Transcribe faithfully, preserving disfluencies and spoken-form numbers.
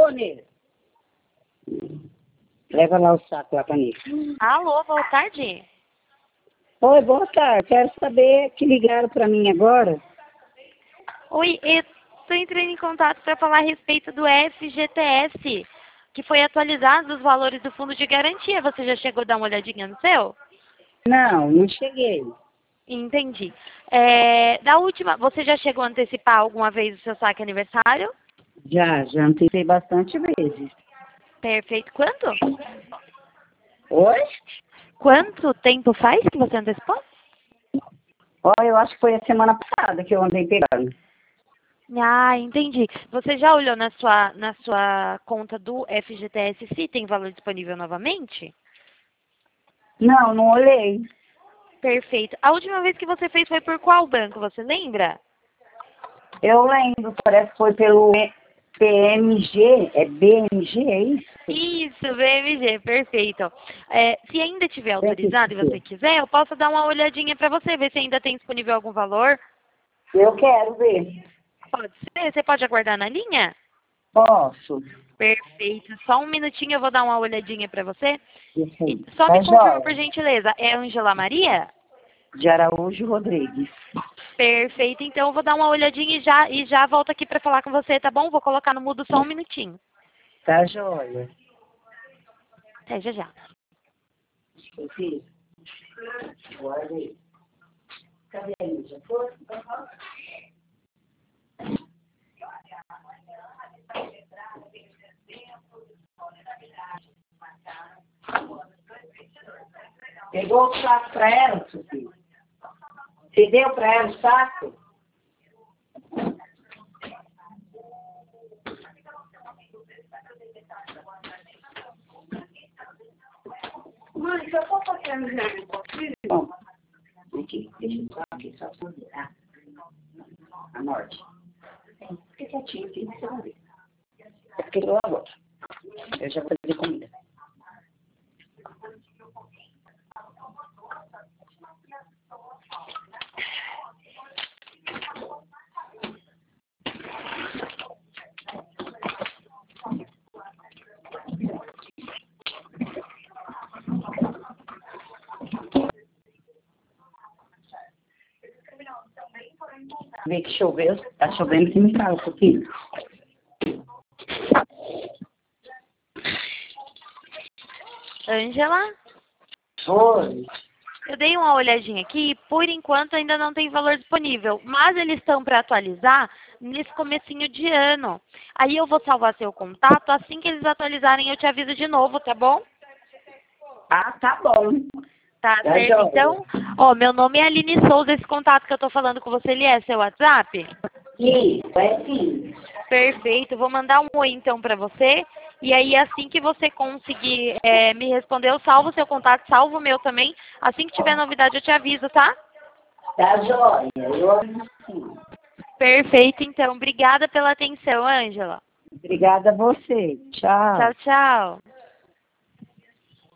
Ô, Nê, leva lá o saco lá pra mim. Alô, boa tarde. Oi, boa tarde. Quero saber que ligaram pra mim agora. Oi, eu estou entrando em contato para falar a respeito do F G T S, que foi atualizado os valores do fundo de garantia. Você já chegou a dar uma olhadinha no seu? Não, não cheguei. Entendi. É, da última, você já chegou a antecipar alguma vez o seu saque aniversário? Já, já antecipei bastante vezes. Perfeito. Quanto? Oi? Quanto tempo faz que você antecipou? Ó, eu acho que foi a semana passada que eu andei pegando. Ah, entendi. Você já olhou na sua, na sua conta do F G T S se tem valor disponível novamente? Não, não olhei. Perfeito. A última vez que você fez foi por qual banco, você lembra? Eu lembro, parece que foi pelo P M G, é B M G, é isso? Isso, B M G, perfeito. É, se ainda tiver B M G. autorizado e você quiser, eu posso dar uma olhadinha para você, ver se ainda tem disponível algum valor. Eu quero ver. Pode ser? Você pode aguardar na linha? Posso? Perfeito. Só um minutinho, eu vou dar uma olhadinha para você. Isso aí. E só Tá me confirma, por jóia. gentileza, é Ângela Maria? De Araújo Rodrigues. Perfeito, então eu vou dar uma olhadinha e já, e já volto aqui para falar com você, tá bom? Vou colocar no mudo só um minutinho. Tá jóia. Até já já. Ô, filho, guarda aí. Cadê a Lídia? Foi? Pegou o saco pra ela, Sofia? Você deu pra ela o saco? Mãe, se eu for fazer a amizade um pouquinho... Bom, aqui, deixa eu só aqui, só pra ver, tá? A morte. Fica quietinho, filho, você vai ver. É porque eu agora. Eu já vou fazer comida. Vê que choveu, tá chovendo aqui em casa, Sofia. Ângela? Oi. Eu dei uma olhadinha aqui e por enquanto ainda não tem valor disponível, mas eles estão para atualizar nesse comecinho de ano. Aí eu vou salvar seu contato, assim que eles atualizarem eu te aviso de novo, tá bom? Ah, tá bom. Tá Tá certo, jóia. então, ó, meu nome é Aline Souza, esse contato que eu tô falando com você, ele é seu WhatsApp? Isso, é sim. Perfeito, vou mandar um oi então pra você, e aí assim que você conseguir é, me responder, eu salvo o seu contato, salvo o meu também, assim que tiver novidade eu te aviso, tá? Tá jóia. Eu aviso sim. Perfeito, então, obrigada pela atenção, Ângela. Obrigada a você. Tchau. Tchau, tchau.